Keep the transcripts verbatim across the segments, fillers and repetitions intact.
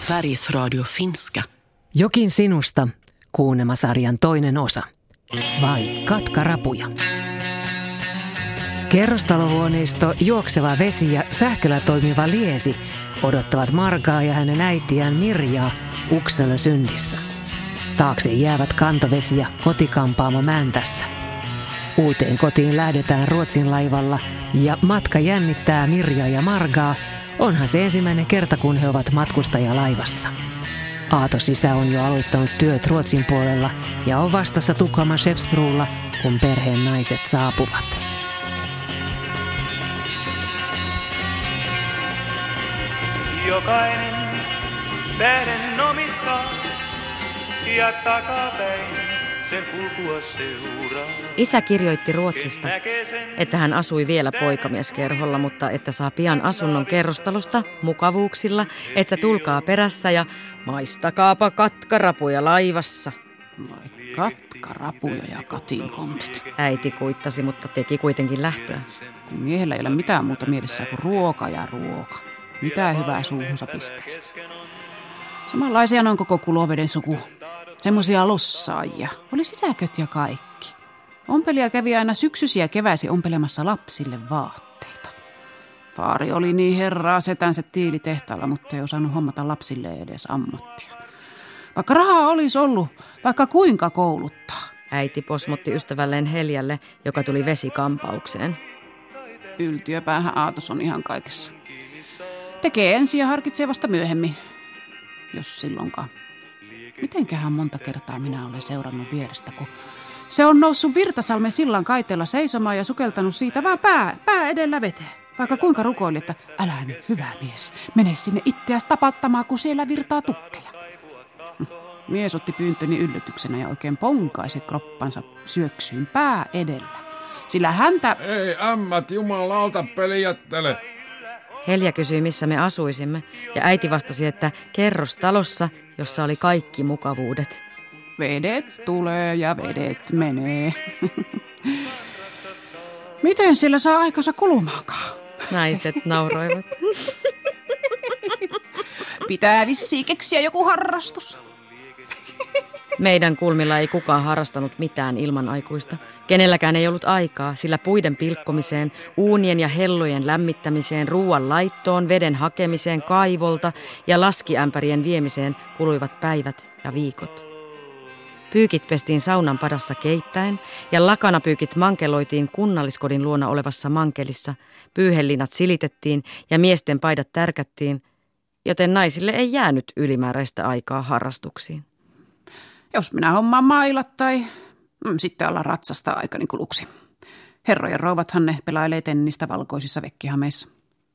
Sveriges Radio Finska. Jokin sinusta, Kuunnema-sarjan toinen osa. Vai katkarapuja. Kerrostalohuoneisto, juokseva vesi ja sähköllä toimiva liesi odottavat Margaa ja hänen äitiään Mirjaa Ukselö syndissä. Taakse jäävät kantovesi ja kotikampaamo Mäntässä. Uuteen kotiin lähdetään Ruotsin laivalla ja matka jännittää Mirjaa ja Margaa. Onhan se ensimmäinen kerta, kun he ovat matkustajalaivassa. Aatos isä on jo aloittanut työt Ruotsin puolella ja on vastassa Tukholman Skeppsbrolla, kun perheen naiset saapuvat. Jokainen tähden omistaa ja takapäin sen kulkua seuraa. Isä kirjoitti Ruotsista, että hän asui vielä poikamieskerholla, mutta että saa pian asunnon kerrostalosta mukavuuksilla, että tulkaa perässä ja maistakaapa katkarapuja laivassa. Vai katkarapuja ja katinkontit. Äiti kuittasi, mutta teki kuitenkin lähtöä. Kun miehellä ei ole mitään muuta mielessä kuin ruoka ja ruoka. Mitä hyvää suuhunsa pistäisi. Samanlaisia on koko Kuloveden suku. Semmoisia lossaajia. Oli sisäköt ja kaikki. Ompelija kävi aina syksyisiä keväisi ompelemassa lapsille vaatteita. Vaari oli niin herraa setänsä tiilitehtaalla, mutta ei osannut hommata lapsille edes ammattia. Vaikka rahaa olisi ollut, vaikka kuinka kouluttaa. Äiti posmotti ystävälleen Heljälle, joka tuli vesikampaukseen. Yltiöpäähän Aatos on ihan kaikessa. Tekee ensin ja harkitsee vasta myöhemmin, jos silloinkaan. Mitenköhän monta kertaa minä olen seurannut vierestä, kun se on noussut Virtasalmen sillan kaiteella seisomaan ja sukeltanut siitä vaan pää, pää edellä veteen. Vaikka kuinka rukoili, että älä nyt, hyvä mies, mene sinne itseäsi tapattamaan, kun siellä virtaa tukkeja. Mies otti pyyntöni yllätyksenä ja oikein ponkaisi kroppansa syöksyyn pää edellä. Sillä häntä... Ei ämmät jumalauta peliättele. Helja kysyi, missä me asuisimme, ja äiti vastasi, että kerrostalossa, jossa oli kaikki mukavuudet. Vedet tulee ja vedet menee. Miten sillä saa aikansa kulumaankaan? Naiset nauroivat. Pitää vissiin keksiä joku harrastus. Meidän kulmilla ei kukaan harrastanut mitään ilman aikuista. Kenelläkään ei ollut aikaa, sillä puiden pilkkomiseen, uunien ja hellojen lämmittämiseen, ruoan laittoon, veden hakemiseen kaivolta ja laskiämpärien viemiseen kuluivat päivät ja viikot. Pyykit pestiin saunan padassa keittäen ja lakanapyykit mankeloitiin kunnalliskodin luona olevassa mankelissa. Pyyhellinat silitettiin ja miesten paidat tärkättiin, joten naisille ei jäänyt ylimääräistä aikaa harrastuksiin. Jos minä hommaan mailat tai mm, sitten alla ratsastaa aikani kuluksi. Herrojen rouvathan ne pelailee tennistä valkoisissa vekkihameissa.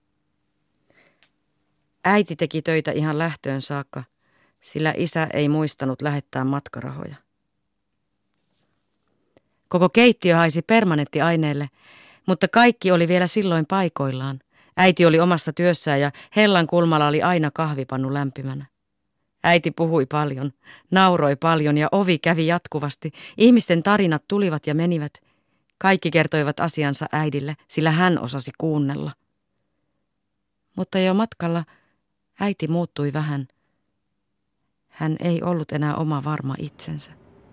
Äiti teki töitä ihan lähtöön saakka, sillä isä ei muistanut lähettää matkarahoja. Koko keittiö haisi permanenttiaineelle, mutta kaikki oli vielä silloin paikoillaan. Äiti oli omassa työssään ja hellan kulmalla oli aina kahvipannu lämpimänä. Äiti puhui paljon, nauroi paljon ja ovi kävi jatkuvasti. Ihmisten tarinat tulivat ja menivät. Kaikki kertoivat asiansa äidille, sillä hän osasi kuunnella. Mutta jo matkalla äiti muuttui vähän. Hän ei ollut enää oma varma itsensä.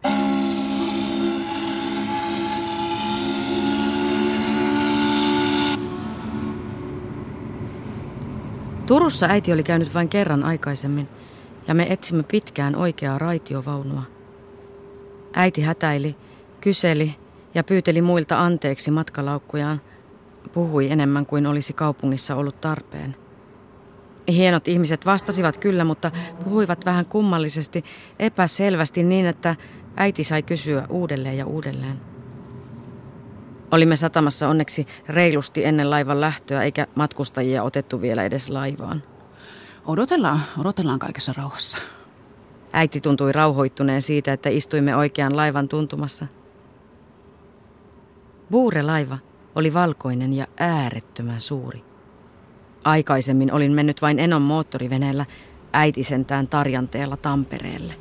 Turussa äiti oli käynyt vain kerran aikaisemmin. Ja me etsimme pitkään oikeaa raitiovaunua. Äiti hätäili, kyseli ja pyyteli muilta anteeksi matkalaukkujaan. Puhui enemmän kuin olisi kaupungissa ollut tarpeen. Hienot ihmiset vastasivat kyllä, mutta puhuivat vähän kummallisesti, epäselvästi niin, että äiti sai kysyä uudelleen ja uudelleen. Olimme satamassa onneksi reilusti ennen laivan lähtöä, eikä matkustajia otettu vielä edes laivaan. Odotellaan, odotellaan kaikessa rauhassa. Äiti tuntui rauhoittuneen siitä, että istuimme oikean laivan tuntumassa. Buure-laiva oli valkoinen ja äärettömän suuri. Aikaisemmin olin mennyt vain Enon moottoriveneellä, äiti sentään Tarjanteella Tampereelle.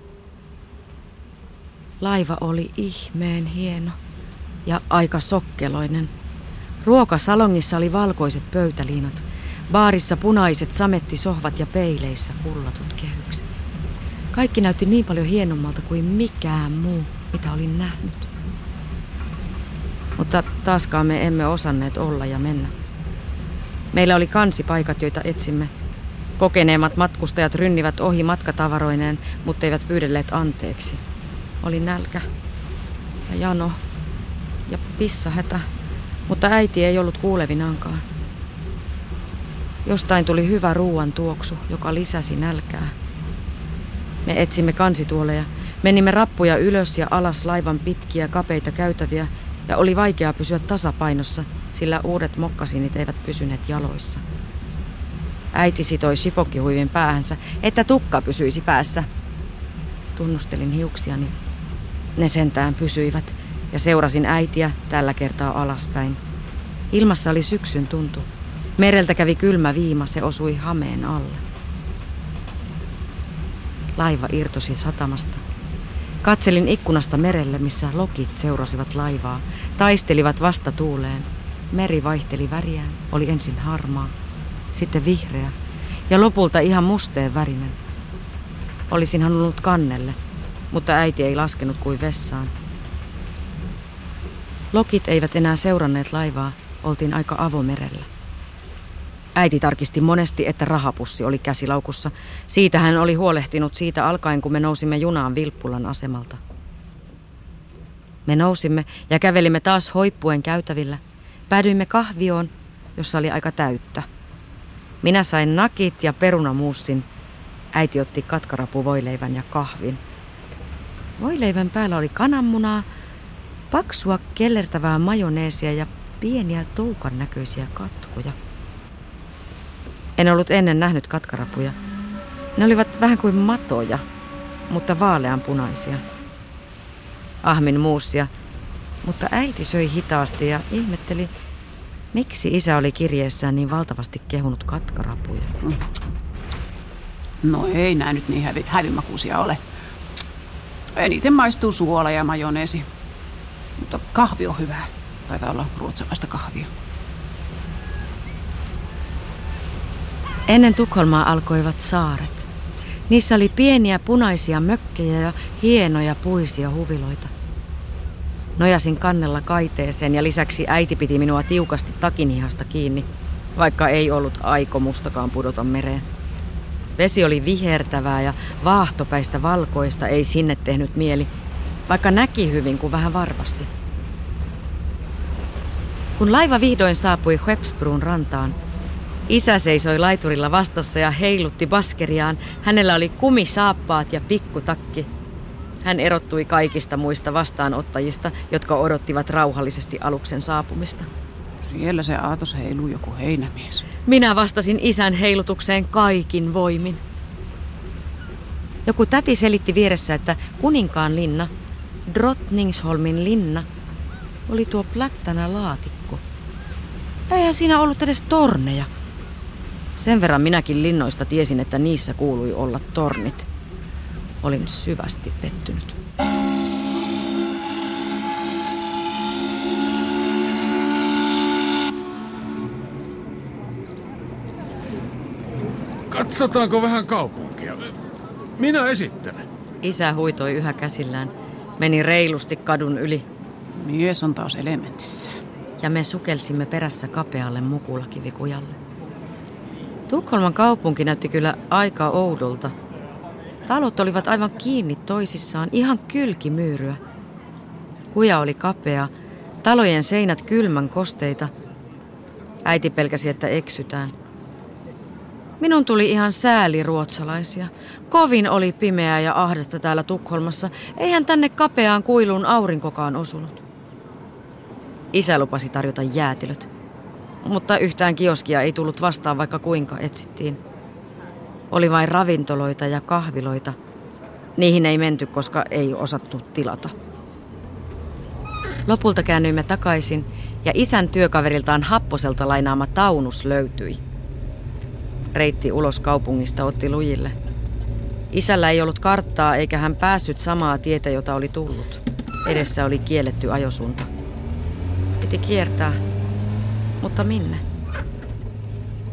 Laiva oli ihmeen hieno ja aika sokkeloinen. Ruokasalongissa oli valkoiset pöytäliinat. Baarissa punaiset samettisohvat ja peileissä kullatut kehykset. Kaikki näytti niin paljon hienommalta kuin mikään muu, mitä olin nähnyt. Mutta taaskaan me emme osanneet olla ja mennä. Meillä oli kansipaikat, joita etsimme. Kokeneemmat matkustajat rynnivät ohi matkatavaroineen, mutta eivät pyydelleet anteeksi. Oli nälkä ja jano ja pissahätä, mutta äiti ei ollut kuulevinaankaan. Jostain tuli hyvä ruuan tuoksu, joka lisäsi nälkää. Me etsimme kansituoleja, menimme rappuja ylös ja alas laivan pitkiä kapeita käytäviä ja oli vaikea pysyä tasapainossa, sillä uudet mokkasinit eivät pysyneet jaloissa. Äiti sitoi shifokkihuivin päähänsä, että tukka pysyisi päässä. Tunnustelin hiuksiani. Ne sentään pysyivät ja seurasin äitiä tällä kertaa alaspäin. Ilmassa oli syksyn tuntu. Mereltä kävi kylmä viima, se osui hameen alle. Laiva irtosi satamasta. Katselin ikkunasta merelle, missä lokit seurasivat laivaa, taistelivat vastatuuleen. Meri vaihteli väriään, oli ensin harmaa, sitten vihreä ja lopulta ihan musteen värinen. Olisin halunnut kannelle, mutta äiti ei laskenut kuin vessaan. Lokit eivät enää seuranneet laivaa, oltiin aika avomerellä. Äiti tarkisti monesti, että rahapussi oli käsilaukussa. Siitä hän oli huolehtinut siitä alkaen, kun me nousimme junaan Vilppulan asemalta. Me nousimme ja kävelimme taas hoippuen käytävillä. Päädyimme kahvioon, jossa oli aika täyttä. Minä sain nakit ja perunamuussin. Äiti otti katkarapuvoileivän ja kahvin. Voileivän päällä oli kananmunaa, paksua kellertävää majoneesia ja pieniä toukan näköisiä katkuja. En ollut ennen nähnyt katkarapuja. Ne olivat vähän kuin matoja, mutta vaaleanpunaisia. Ahmin muussia, mutta äiti söi hitaasti ja ihmetteli, miksi isä oli kirjeessään niin valtavasti kehunut katkarapuja. No ei nää nyt niin hävi, hävimakuisia ole. Eniten maistuu suola ja majoneesi. Mutta kahvi on hyvää. Taitaa olla ruotsalaista kahvia. Ennen Tukholmaa alkoivat saaret. Niissä oli pieniä punaisia mökkejä ja hienoja puisia huviloita. Nojasin kannella kaiteeseen ja lisäksi äiti piti minua tiukasti takinihasta kiinni, vaikka ei ollut aikomustakaan pudota mereen. Vesi oli vihertävää ja vaahtopäistä valkoista, ei sinne tehnyt mieli, vaikka näki hyvin kuin vähän varmasti. Kun laiva vihdoin saapui Skeppsbron rantaan, isä seisoi laiturilla vastassa ja heilutti baskeriaan. Hänellä oli kumisaappaat ja pikkutakki. Hän erottui kaikista muista vastaanottajista, jotka odottivat rauhallisesti aluksen saapumista. Siellä se aatos heiluu joku heinämies. Minä vastasin isän heilutukseen kaikin voimin. Joku täti selitti vieressä, että kuninkaan linna, Drottningsholmin linna, oli tuo plättänä laatikko. Eihän siinä ollut edes torneja. Sen verran minäkin linnoista tiesin, että niissä kuului olla tornit. Olin syvästi pettynyt. Katsotaanko vähän kaupunkia? Minä esittelen. Isä huitoi yhä käsillään. Meni reilusti kadun yli. Mies on taas elementissä. Ja me sukelsimme perässä kapealle mukulakivikujalle. Tukholman kaupunki näytti kyllä aika oudolta. Talot olivat aivan kiinni toisissaan, ihan kylkimyyryä. Kuja oli kapea, talojen seinät kylmän kosteita. Äiti pelkäsi, että eksytään. Minun tuli ihan sääli ruotsalaisia. Kovin oli pimeää ja ahdasta täällä Tukholmassa. Eihän tänne kapeaan kuiluun aurinkokaan osunut. Isä lupasi tarjota jäätelöt. Mutta yhtään kioskia ei tullut vastaan, vaikka kuinka etsittiin. Oli vain ravintoloita ja kahviloita. Niihin ei menty, koska ei osattu tilata. Lopulta käännyimme takaisin ja isän työkaveriltaan Happoselta lainaama taunus löytyi. Reitti ulos kaupungista otti lujille. Isällä ei ollut karttaa eikä hän päässyt samaa tietä, jota oli tullut. Edessä oli kielletty ajosuunta. Piti kiertää, mutta minne?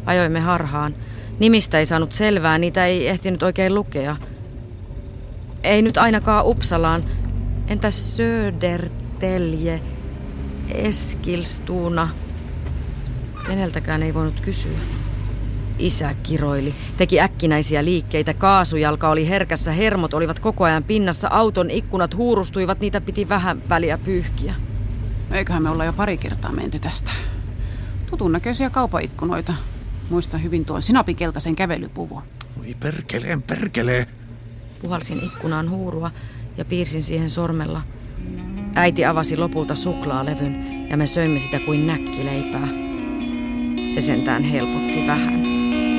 Ajoimme harhaan. Nimistä ei saanut selvää, niitä ei ehtinyt oikein lukea. Ei nyt ainakaan Uppsalaan. Entäs Södertälje, Eskilstuna? Keneltäkään ei voinut kysyä. Isä kiroili, teki äkkinäisiä liikkeitä, kaasujalka oli herkässä, hermot olivat koko ajan pinnassa, auton ikkunat huurustuivat, niitä piti vähän väliä pyyhkiä. Eiköhän me olla jo pari kertaa menty tästä. Tutun näköisiä kaupaikkunoita. Muistan hyvin tuon sinapikeltaisen kävelypuvun. Oi perkeleen, perkelee. Puhalsin ikkunaan huurua ja piirsin siihen sormella. Äiti avasi lopulta suklaalevyn ja me söimme sitä kuin näkkileipää. Se sentään helpotti vähän.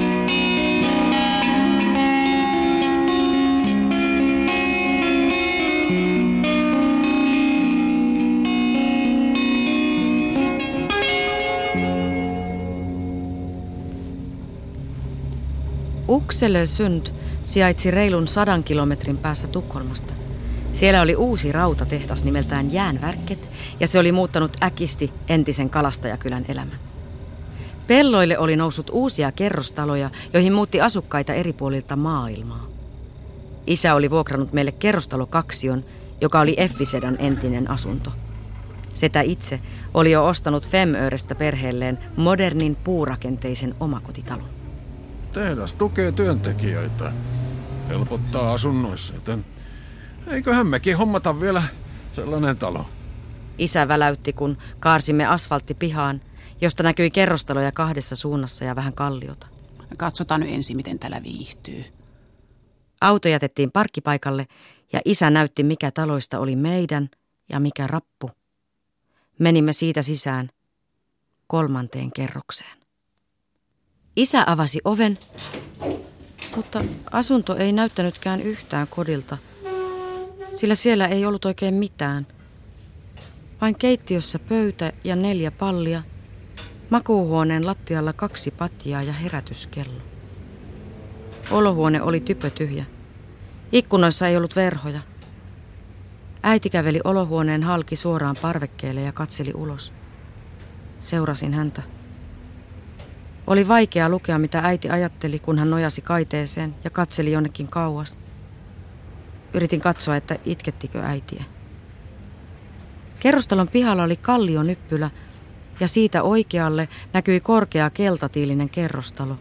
Oxelösund sijaitsi reilun sadan kilometrin päässä Tukholmasta. Siellä oli uusi rautatehdas nimeltään Järnverket ja se oli muuttanut äkisti entisen kalastajakylän elämän. Pelloille oli noussut uusia kerrostaloja, joihin muutti asukkaita eri puolilta maailmaa. Isä oli vuokrannut meille kerrostalokaksion, joka oli Effisedän entinen asunto. Setä itse oli jo ostanut Femörestä perheelleen modernin puurakenteisen omakotitalon. Tehdas tukee työntekijöitä. Helpottaa asunnoissa, joten eiköhän mekin hommata vielä sellainen talo. Isä väläytti, kun kaarsimme asfalttipihaan, josta näkyi kerrostaloja kahdessa suunnassa ja vähän kalliota. Katsotaan nyt ensin, miten täällä viihtyy. Auto jätettiin parkkipaikalle ja isä näytti, mikä taloista oli meidän ja mikä rappu. Menimme siitä sisään kolmanteen kerrokseen. Isä avasi oven, mutta asunto ei näyttänytkään yhtään kodilta, sillä siellä ei ollut oikein mitään. Vain keittiössä pöytä ja neljä pallia, makuuhuoneen lattialla kaksi patjaa ja herätyskello. Olohuone oli typötyhjä. Ikkunoissa ei ollut verhoja. Äiti käveli olohuoneen halki suoraan parvekkeelle ja katseli ulos. Seurasin häntä. Oli vaikea lukea, mitä äiti ajatteli, kun hän nojasi kaiteeseen ja katseli jonnekin kauas. Yritin katsoa, että itkettikö äitiä. Kerrostalon pihalla oli kallionyppylä ja siitä oikealle näkyi korkea keltatiilinen kerrostalo.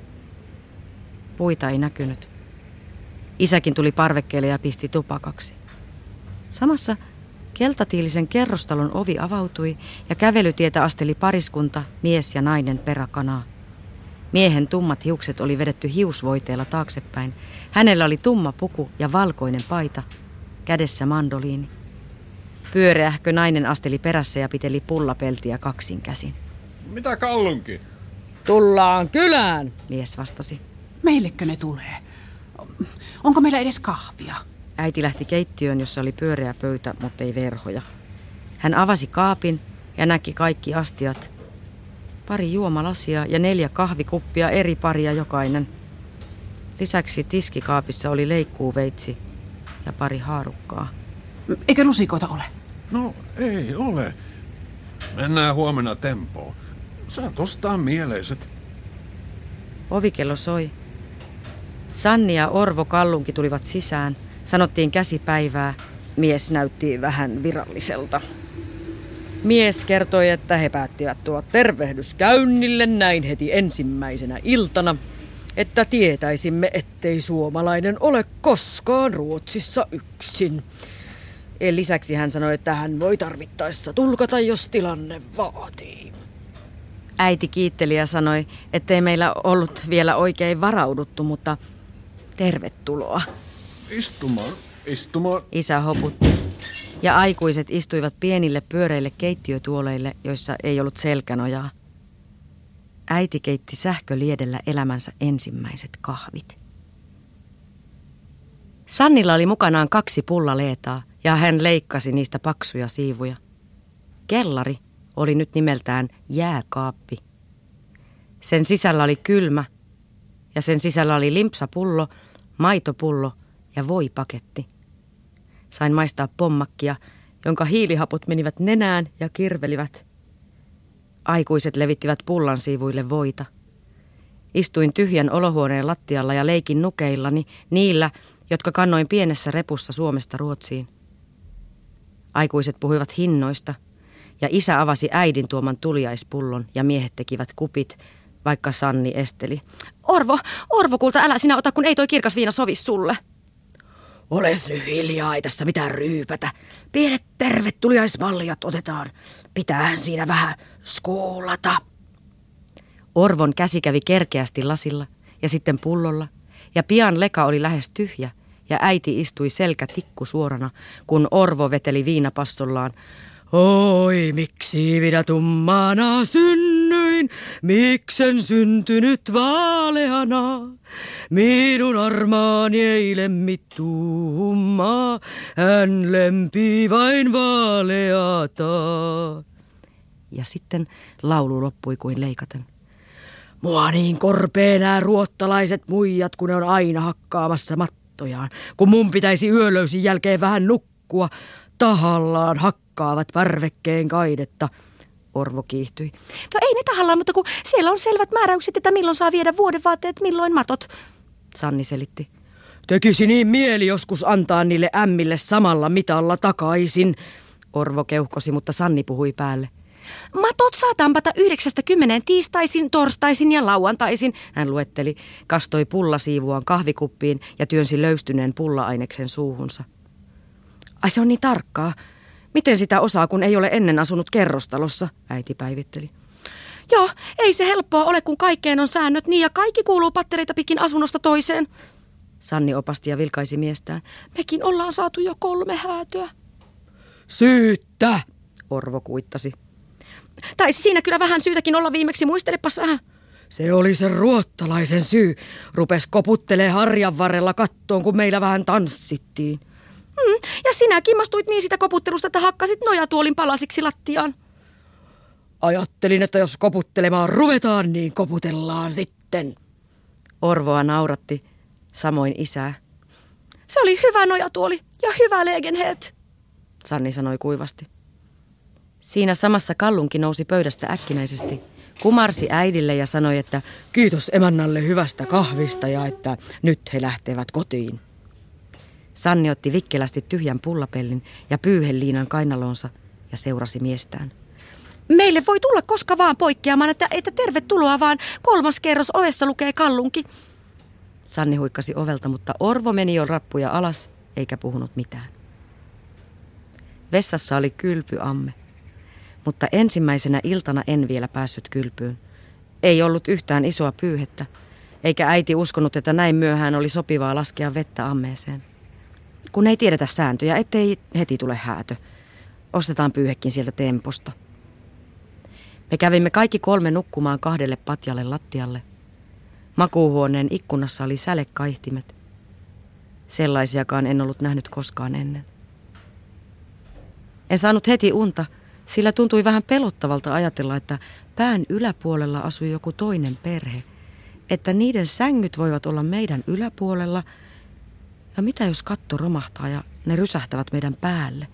Puita ei näkynyt. Isäkin tuli parvekkeelle ja pisti tupakaksi. Samassa keltatiilisen kerrostalon ovi avautui ja kävelytietä asteli pariskunta, mies ja nainen peräkanaa. Miehen tummat hiukset oli vedetty hiusvoiteella taaksepäin. Hänellä oli tumma puku ja valkoinen paita, kädessä mandoliini. Pyöreähkö nainen asteli perässä ja piteli pullapeltiä kaksin käsin. Mitä Kallunki? Tullaan kylään, mies vastasi. Meillekö ne tulee? Onko meillä edes kahvia? Äiti lähti keittiöön, jossa oli pyöreä pöytä, mutta ei verhoja. Hän avasi kaapin ja näki kaikki astiat. Pari juomalasia ja neljä kahvikuppia, eri paria jokainen. Lisäksi tiskikaapissa oli leikkuuveitsi ja pari haarukkaa. Eikö lusikoita ole? No ei ole. Mennään huomenna tempoon. Saat ostaa mieleiset. Ovikello soi. Sanni ja Orvo Kallunki tulivat sisään. Sanottiin käsipäivää. Mies näytti vähän viralliselta. Mies kertoi, että he päättivät tulla tervehdyskäynnille näin heti ensimmäisenä iltana, että tietäisimme, ettei suomalainen ole koskaan Ruotsissa yksin. Lisäksi hän sanoi, että hän voi tarvittaessa tulkata, jos tilanne vaatii. Äiti kiitteli ja sanoi, ettei meillä ollut vielä oikein varauduttu, mutta tervetuloa. Istumaan, istumaan. Isä hoputti. Ja aikuiset istuivat pienille pyöreille keittiötuoleille, joissa ei ollut selkänojaa. Äiti keitti sähköliedellä elämänsä ensimmäiset kahvit. Sannilla oli mukanaan kaksi pullaleetaa ja hän leikkasi niistä paksuja siivuja. Kellari oli nyt nimeltään jääkaappi. Sen sisällä oli kylmä ja sen sisällä oli limpsapullo, maitopullo ja voipaketti. Sain maistaa pommakkia, jonka hiilihapot menivät nenään ja kirvelivät. Aikuiset levittivät pullan siivuille voita. Istuin tyhjän olohuoneen lattialla ja leikin nukeillani niillä, jotka kannoin pienessä repussa Suomesta Ruotsiin. Aikuiset puhuivat hinnoista, ja isä avasi äidin tuoman tuliaispullon ja miehet tekivät kupit, vaikka Sanni esteli. Orvo, Orvo, kulta, älä sinä ota, kun ei toi kirkas viina sovi sulle. Oles nyt hiljaa, ei tässä mitään ryypätä. Pienet tervetuliaismalliat otetaan. Pitäähän siinä vähän skuulata. Orvon käsi kävi kerkeästi lasilla ja sitten pullolla, ja pian leka oli lähes tyhjä, ja äiti istui selkä tikku suorana, kun Orvo veteli viinapassollaan. Oi, miksi minä tummana synnyin, miksen syntynyt vaaleana? Minun armaani ei lemmi tummaa, hän lempii vain vaaleata. Ja sitten laulu loppui kuin leikaten. Mua niin korpee nää ruottalaiset muijat, kun ne on aina hakkaamassa mattojaan. Kun mun pitäisi yölöysin jälkeen vähän nukkua, tahallaan hakkaavat värvekkeen kaidetta. Orvo kiihtyi. No ei ne tahallaan, mutta kun siellä on selvät määräykset, että milloin saa viedä vuodenvaatteet, milloin matot. Sanni selitti. Tekisi niin mieli joskus antaa niille ämmille samalla mitalla takaisin. Orvo keuhkosi, mutta Sanni puhui päälle. Matot saa tampata yhdeksästä kymmeneen tiistaisin, torstaisin ja lauantaisin, hän luetteli, kastoi pullasiivuaan kahvikuppiin ja työnsi löystyneen pulla-aineksen suuhunsa. Ai se on niin tarkkaa. Miten sitä osaa, kun ei ole ennen asunut kerrostalossa, äiti päivitteli. Joo, ei se helppoa ole, kun kaikkeen on säännöt, niin ja kaikki kuuluu pattereita pikin asunnosta toiseen. Sanni opasti ja vilkaisi miestään. Mekin ollaan saatu jo kolme häätöä. Syyttä, Orvo kuittasi. Taisi siinä kyllä vähän syytäkin olla viimeksi, muistelepas vähän. Se oli se ruottalaisen syy. Rupes koputtelee harjan varrella kattoon, kun meillä vähän tanssittiin. Hmm, ja sinä kimmastuit niin sitä koputtelusta, että hakkasit nojatuolin palasiksi lattiaan. Ajattelin, että jos koputtelemaan ruvetaan, niin koputellaan sitten. Orvoa nauratti, samoin isää. Se oli hyvä nojatuoli ja hyvä legenheet, Sanni sanoi kuivasti. Siinä samassa Kallunki nousi pöydästä äkkinäisesti, kumarsi äidille ja sanoi, että kiitos emännälle hyvästä kahvista ja että nyt he lähtevät kotiin. Sanni otti vikkelästi tyhjän pullapellin ja pyyheliinan kainalonsa ja seurasi miestään. Meille voi tulla koska vaan poikkeamaan, että, että tervetuloa, vaan kolmas kerros ovessa lukee Kallunki. Sanni huikkasi ovelta, mutta Orvo meni jo rappuja alas eikä puhunut mitään. Vessassa oli kylpyamme, mutta ensimmäisenä iltana en vielä päässyt kylpyyn. Ei ollut yhtään isoa pyyhettä, eikä äiti uskonut, että näin myöhään oli sopivaa laskea vettä ammeeseen. Kun ei tiedetä sääntöjä, ettei heti tule häätö. Ostetaan pyyhekin sieltä temposta. Me kävimme kaikki kolme nukkumaan kahdelle patjalle lattialle. Makuuhuoneen ikkunassa oli sälekaihtimet. Sellaisiakaan en ollut nähnyt koskaan ennen. En saanut heti unta, sillä tuntui vähän pelottavalta ajatella, että pään yläpuolella asui joku toinen perhe. Että niiden sängyt voivat olla meidän yläpuolella. Ja mitä jos katto romahtaa ja ne rysähtävät meidän päälle?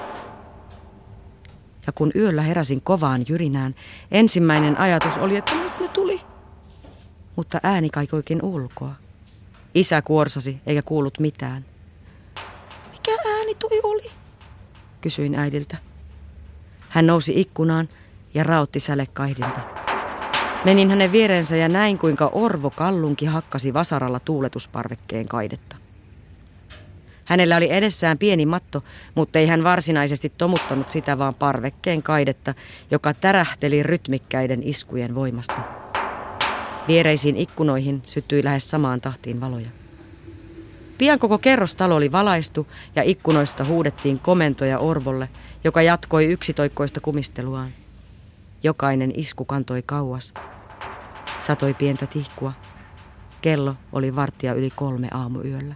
Ja kun yöllä heräsin kovaan jyrinään, ensimmäinen ajatus oli, että nyt ne tuli. Mutta ääni kaikoikin ulkoa. Isä kuorsasi eikä kuullut mitään. Mikä ääni toi oli? Kysyin äidiltä. Hän nousi ikkunaan ja raotti sälekaihdinta. Menin hänen viereensä ja näin, kuinka Orvo Kallunki hakkasi vasaralla tuuletusparvekkeen kaidetta. Hänellä oli edessään pieni matto, mutta ei hän varsinaisesti tomuttanut sitä, vaan parvekkeen kaidetta, joka tärähteli rytmikkäiden iskujen voimasta. Viereisiin ikkunoihin syttyi lähes samaan tahtiin valoja. Pian koko kerrostalo oli valaistu ja ikkunoista huudettiin komentoja Orvolle, joka jatkoi yksitoikkoista kumisteluaan. Jokainen isku kantoi kauas. Satoi pientä tihkua. Kello oli varttia yli kolme aamuyöllä.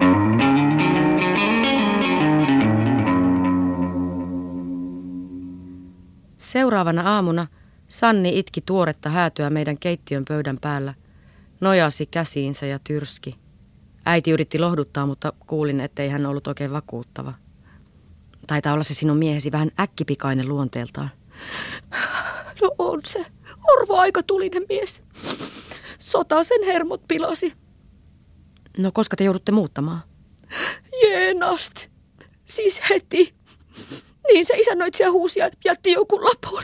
Seuraavana aamuna Sanni itki tuoretta häätöä meidän keittiön pöydän päällä, nojasi käsiinsä ja tyrski. Äiti yritti lohduttaa, mutta kuulin, ettei hän ollut oikein vakuuttava. Taitaa olla se sinun miehesi vähän äkkipikainen luonteeltaan. No on se. Orvo aika tulinen mies. Sota sen hermot pilasi. No koska te joudutte muuttamaan? Jeenast. Siis heti. Niin se isännöitsijä huusi ja jätti joku lapun.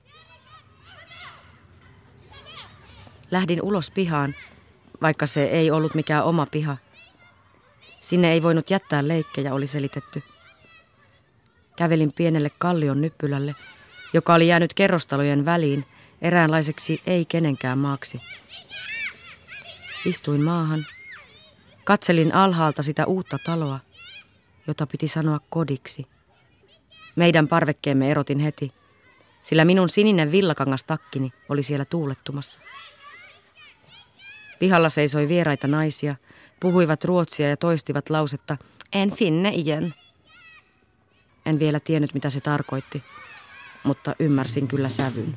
Lähdin ulos pihaan, vaikka se ei ollut mikään oma piha. Sinne ei voinut jättää leikkejä, oli selitetty. Kävelin pienelle kallion nyppylälle, joka oli jäänyt kerrostalojen väliin eräänlaiseksi ei kenenkään maaksi. Istuin maahan. Katselin alhaalta sitä uutta taloa, jota piti sanoa kodiksi. Meidän parvekkeemme erotin heti, sillä minun sininen villakangastakkini oli siellä tuulettumassa. Pihalla seisoi vieraita naisia, puhuivat ruotsia ja toistivat lausetta en finne igen. En vielä tiennyt, mitä se tarkoitti, mutta ymmärsin kyllä sävyn.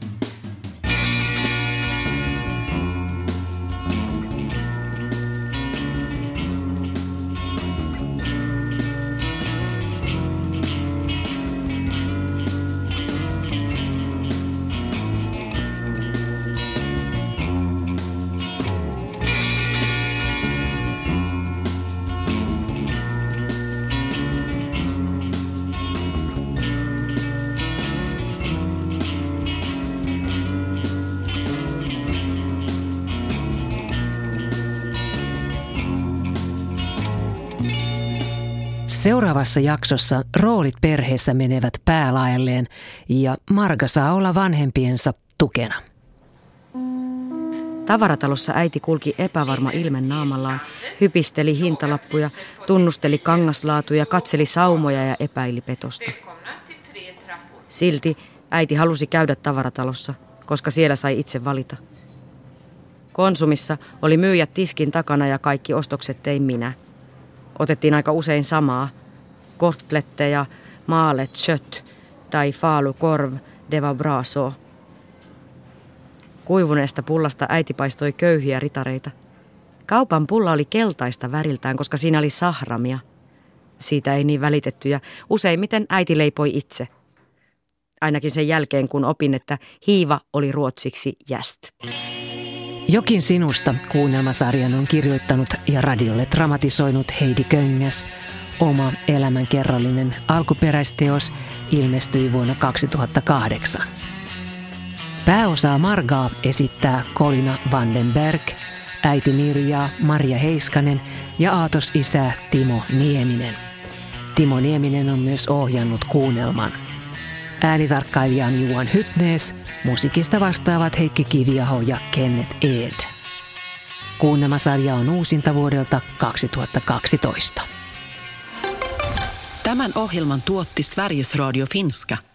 Seuraavassa jaksossa roolit perheessä menevät päälaelleen ja Marga saa olla vanhempiensa tukena. Tavaratalossa äiti kulki epävarma ilme naamallaan, hypisteli hintalappuja, tunnusteli kangaslaatuja, katseli saumoja ja epäili petosta. Silti äiti halusi käydä tavaratalossa, koska siellä sai itse valita. Konsumissa oli myyjät tiskin takana ja kaikki ostokset tein minä. Otettiin aika usein samaa. Kotletteja, maalet, kött tai falukorv, deva braso. Kuivuneesta pullasta äiti paistoi köyhiä ritareita. Kaupan pulla oli keltaista väriltään, koska siinä oli sahramia. Siitä ei niin välitetty ja useimmiten äiti leipoi itse. Ainakin sen jälkeen, kun opin, että hiiva oli ruotsiksi jäst. Jokin sinusta -kuunnelmasarjan on kirjoittanut ja radiolle dramatisoinut Heidi Köngäs. Oma elämänkerrallinen alkuperäisteos ilmestyi vuonna kaksituhattakahdeksan. Pääosaa Margaa esittää Colina Vandenberg, äiti Mirjaa Maria Heiskanen ja aatosisä Timo Nieminen. Timo Nieminen on myös ohjannut kuunnelman. Äänitarkkailija on Juan Hytnees, musiikista vastaavat Heikki Kiviaho ja Kenneth Ed. Kuunnelmasarja on uusinta vuodelta kaksituhattakaksitoista. Tämän ohjelman tuotti Sveriges Radio Finska.